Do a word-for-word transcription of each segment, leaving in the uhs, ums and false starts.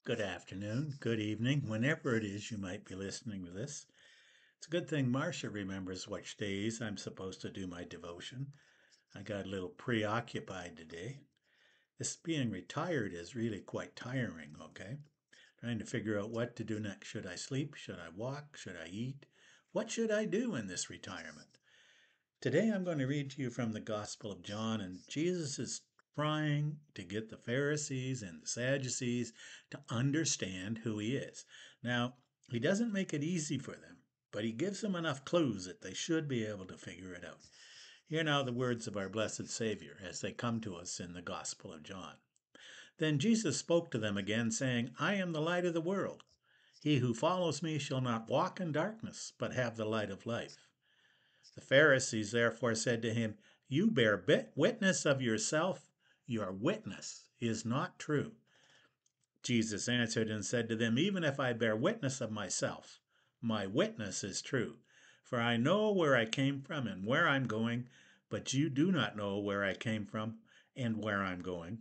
Good afternoon, good evening, whenever it is you might be listening to this. It's a good thing Marcia remembers which days I'm supposed to do my devotion. I got a little preoccupied today. This being retired is really quite tiring, okay? Trying to figure out what to do next. Should I sleep? Should I walk? Should I eat? What should I do in this retirement? Today I'm going to read to you from the Gospel of John, and Jesus is trying to get the Pharisees and the Sadducees to understand who he is. Now, he doesn't make it easy for them, but he gives them enough clues that they should be able to figure it out. Hear now the words of our blessed Savior as they come to us in the Gospel of John. Then Jesus spoke to them again, saying, I am the light of the world. He who follows me shall not walk in darkness, but have the light of life. The Pharisees therefore said to him, You bear witness of yourself. Your witness is not true. Jesus answered and said to them, Even if I bear witness of myself, my witness is true. For I know where I came from and where I'm going, but you do not know where I came from and where I'm going.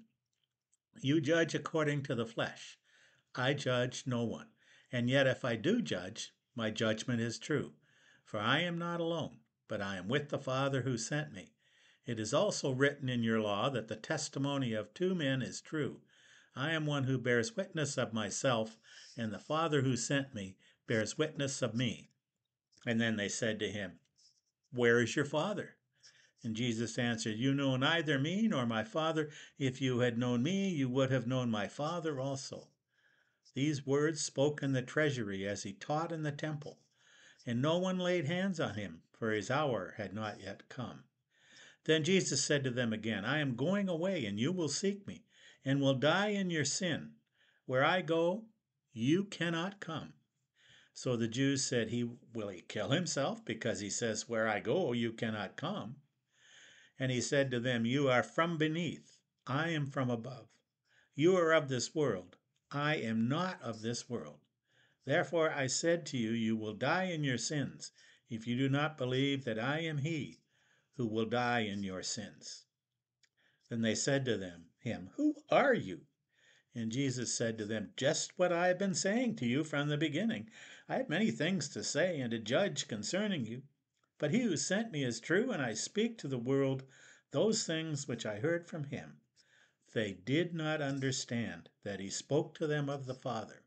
You judge according to the flesh. I judge no one. And yet if I do judge, my judgment is true. For I am not alone, but I am with the Father who sent me. It is also written in your law that the testimony of two men is true. I am one who bears witness of myself, and the Father who sent me bears witness of me. And then they said to him, Where is your Father? And Jesus answered, You know neither me nor my Father. If you had known me, you would have known my Father also. These words spoke in the treasury as he taught in the temple, and no one laid hands on him, for his hour had not yet come. Then Jesus said to them again, I am going away, and you will seek me, and will die in your sin. Where I go, you cannot come. So the Jews said, He will he kill himself, because he says, Where I go, you cannot come? And he said to them, You are from beneath, I am from above. You are of this world, I am not of this world. Therefore I said to you, you will die in your sins, if you do not believe that I am he who will die in your sins. Then they said to them, him, Who are you? And Jesus said to them, Just what I have been saying to you from the beginning. I have many things to say and to judge concerning you. But he who sent me is true, and I speak to the world those things which I heard from him. They did not understand that he spoke to them of the Father.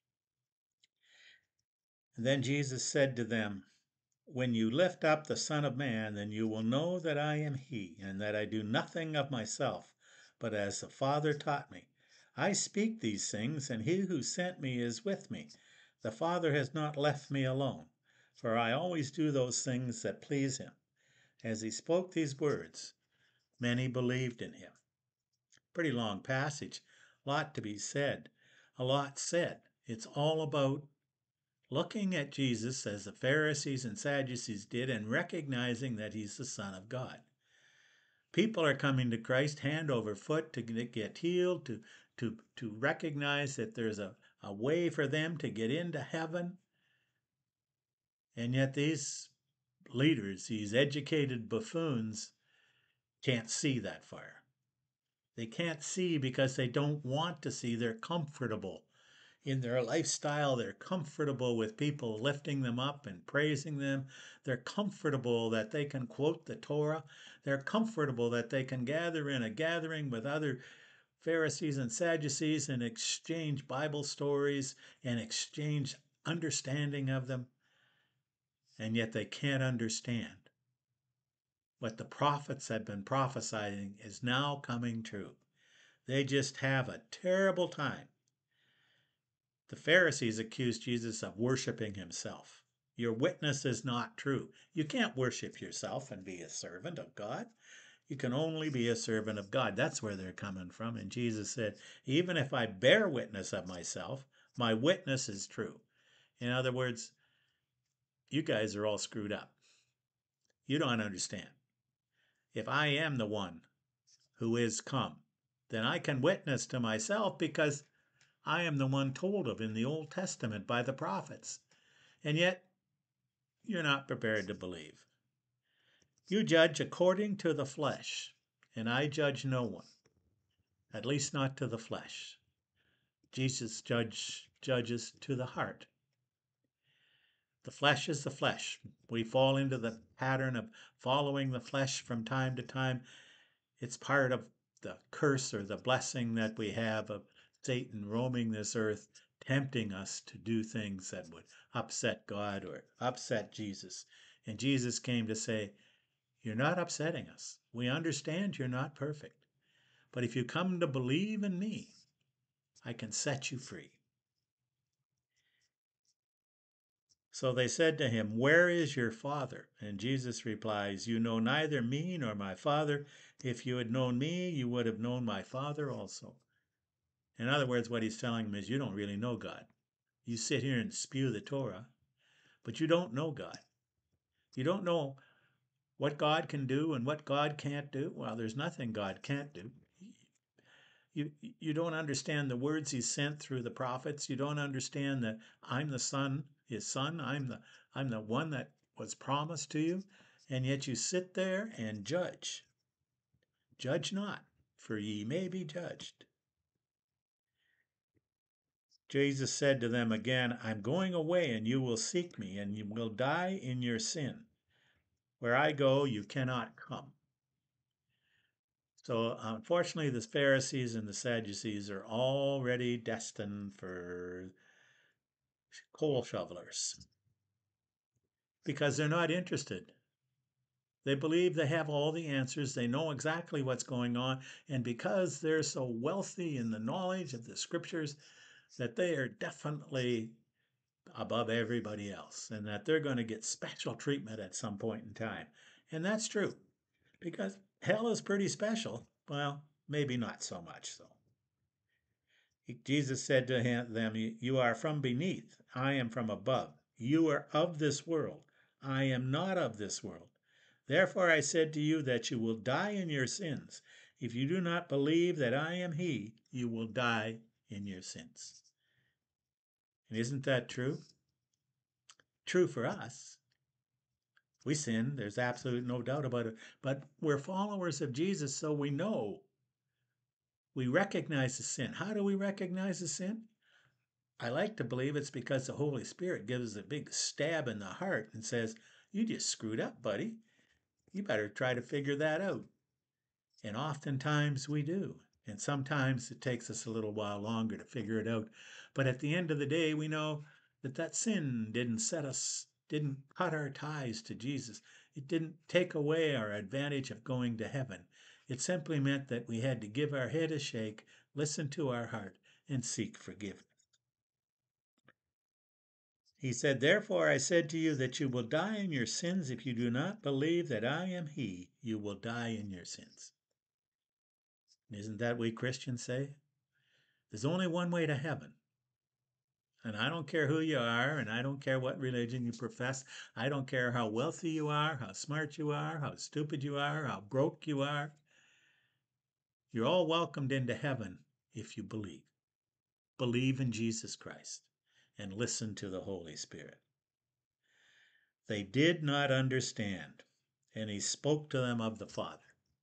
And then Jesus said to them, When you lift up the Son of Man, then you will know that I am he, and that I do nothing of myself, but as the Father taught me. I speak these things, and he who sent me is with me. The Father has not left me alone, for I always do those things that please him. As he spoke these words, many believed in him. Pretty long passage, a lot to be said, a lot said. It's all about looking at Jesus as the Pharisees and Sadducees did and recognizing that he's the Son of God. People are coming to Christ hand over foot to get healed, to, to, to recognize that there's a, a way for them to get into heaven. And yet these leaders, these educated buffoons, can't see that far. They can't see because they don't want to see. They're comfortable in their lifestyle. They're comfortable with people lifting them up and praising them. They're comfortable that they can quote the Torah. They're comfortable that they can gather in a gathering with other Pharisees and Sadducees and exchange Bible stories and exchange understanding of them. And yet they can't understand what the prophets had been prophesying is now coming true. They just have a terrible time. The Pharisees accused Jesus of worshiping himself. Your witness is not true. You can't worship yourself and be a servant of God. You can only be a servant of God. That's where they're coming from. And Jesus said, even if I bear witness of myself, my witness is true. In other words, you guys are all screwed up. You don't understand. If I am the one who is come, then I can witness to myself because I am the one told of in the Old Testament by the prophets. And yet, you're not prepared to believe. You judge according to the flesh, and I judge no one, at least not to the flesh. Jesus judge, judges to the heart. The flesh is the flesh. We fall into the pattern of following the flesh from time to time. It's part of the curse or the blessing that we have of Satan roaming this earth, tempting us to do things that would upset God or upset Jesus. And Jesus came to say, you're not upsetting us. We understand you're not perfect. But if you come to believe in me, I can set you free. So they said to him, where is your father? And Jesus replies, you know neither me nor my Father. If you had known me, you would have known my Father also. In other words, what he's telling them is you don't really know God. You sit here and spew the Torah, but you don't know God. You don't know what God can do and what God can't do. Well, there's nothing God can't do. You, you don't understand the words he sent through the prophets. You don't understand that I'm the son, his son. I'm the, I'm the one that was promised to you. And yet you sit there and judge. Judge not, for ye may be judged. Jesus said to them again, I'm going away, and you will seek me, and you will die in your sin. Where I go, you cannot come. So unfortunately, the Pharisees and the Sadducees are already destined for coal shovelers because they're not interested. They believe they have all the answers. They know exactly what's going on. And because they're so wealthy in the knowledge of the scriptures, that they are definitely above everybody else and that they're going to get special treatment at some point in time. And that's true because hell is pretty special. Well, maybe not so much so. Jesus said to them, you are from beneath, I am from above. You are of this world, I am not of this world. Therefore I said to you that you will die in your sins. If you do not believe that I am he, you will die in your sins. And isn't that true? True for us. We sin, there's absolutely no doubt about it. But we're followers of Jesus, so we know. We recognize the sin. How do we recognize the sin? I like to believe it's because the Holy Spirit gives us a big stab in the heart and says, you just screwed up, buddy. You better try to figure that out. And oftentimes we do. And sometimes it takes us a little while longer to figure it out. But at the end of the day, we know that that sin didn't set us, didn't cut our ties to Jesus. It didn't take away our advantage of going to heaven. It simply meant that we had to give our head a shake, listen to our heart, and seek forgiveness. He said, therefore I said to you that you will die in your sins. If you do not believe that I am he, you will die in your sins. Isn't that what we Christians say? There's only one way to heaven. And I don't care who you are, and I don't care what religion you profess. I don't care how wealthy you are, how smart you are, how stupid you are, how broke you are. You're all welcomed into heaven if you believe. Believe in Jesus Christ and listen to the Holy Spirit. They did not understand, and he spoke to them of the Father.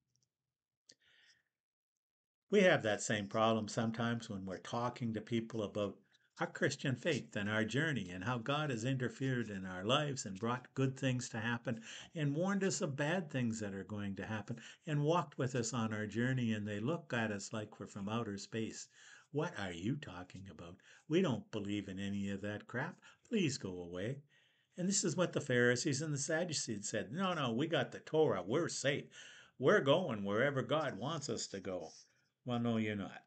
We have that same problem sometimes when we're talking to people about our Christian faith and our journey and how God has interfered in our lives and brought good things to happen and warned us of bad things that are going to happen and walked with us on our journey, and they look at us like we're from outer space. What are you talking about? We don't believe in any of that crap. Please go away. And this is what the Pharisees and the Sadducees said. No, no, we got the Torah. We're safe. We're going wherever God wants us to go. Well, no, you're not.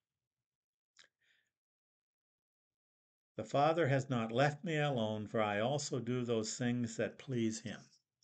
The Father has not left me alone, for I also do those things that please him.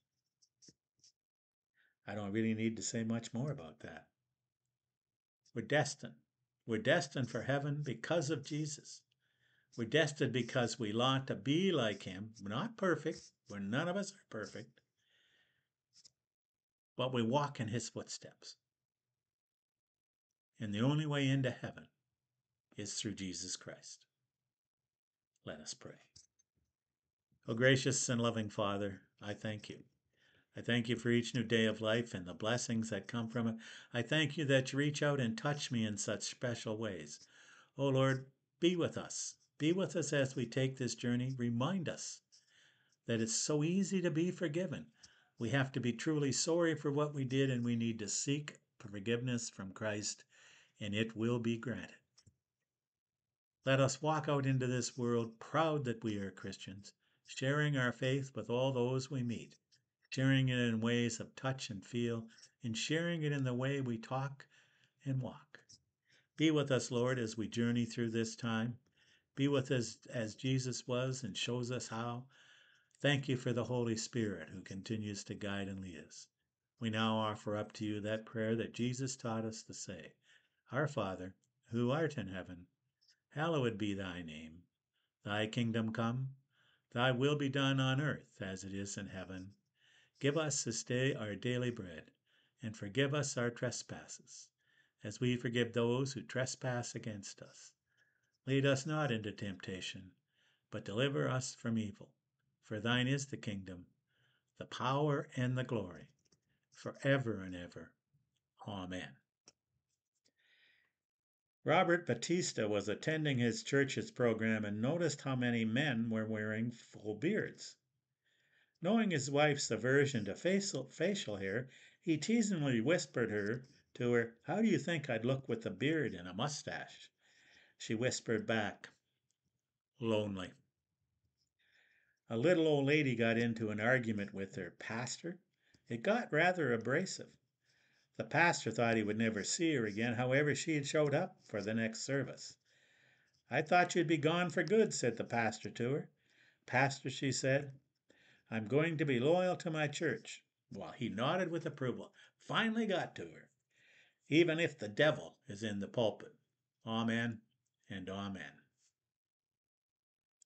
I don't really need to say much more about that. We're destined. We're destined for heaven because of Jesus. We're destined because we long to be like him. We're not perfect. We're none of us are perfect. But we walk in his footsteps. And the only way into heaven is through Jesus Christ. Let us pray. Oh, gracious and loving Father, I thank you. I thank you for each new day of life and the blessings that come from it. I thank you that you reach out and touch me in such special ways. Oh, Lord, Be with us. Be with us as we take this journey. Remind us that it's so easy to be forgiven. We have to be truly sorry for what we did, and we need to seek forgiveness from Christ, and it will be granted. Let us walk out into this world proud that we are Christians, sharing our faith with all those we meet, sharing it in ways of touch and feel, and sharing it in the way we talk and walk. Be with us, Lord, as we journey through this time. Be with us as Jesus was and shows us how. Thank you for the Holy Spirit who continues to guide and lead us. We now offer up to you that prayer that Jesus taught us to say. Our Father, who art in heaven, hallowed be thy name. Thy kingdom come, thy will be done on earth as it is in heaven. Give us this day our daily bread, and forgive us our trespasses, as we forgive those who trespass against us. Lead us not into temptation, but deliver us from evil. For thine is the kingdom, the power, and the glory, forever and ever. Amen. Robert Batista was attending his church's program and noticed how many men were wearing full beards. Knowing his wife's aversion to facial, facial hair, he teasingly whispered her to her, "How do you think I'd look with a beard and a mustache?" She whispered back, "Lonely." A little old lady got into an argument with her pastor. It got rather abrasive. The pastor thought he would never see her again. However, she had showed up for the next service. "I thought you'd be gone for good," said the pastor to her. "Pastor," she said, "I'm going to be loyal to my church." Well, he nodded with approval. Finally got to her. Even if the devil is in the pulpit. Amen and amen.